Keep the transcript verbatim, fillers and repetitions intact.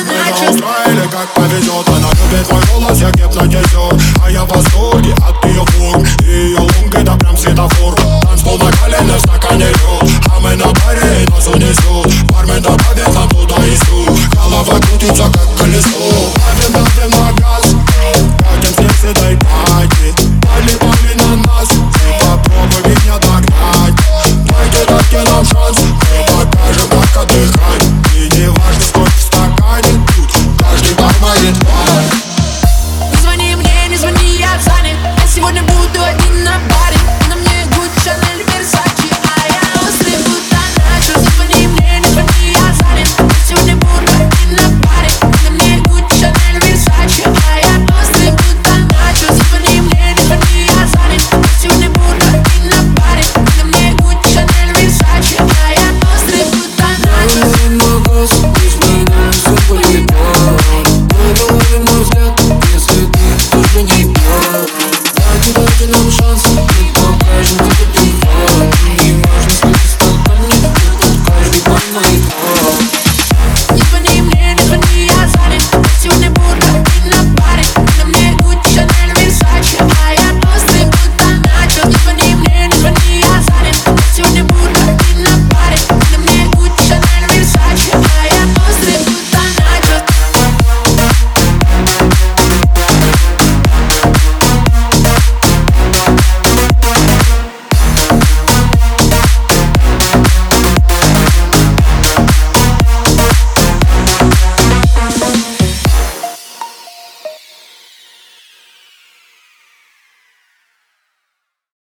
Или как повезет, она любит мой голос, я гипно несет. А я в восторге от ее форм. И ее лунг это прям светофор. Танцпол на колене, в стакане лед. А мы на баре и нас унесет. Бармен добавит нам туда и сюда. Голова крутится как колесо.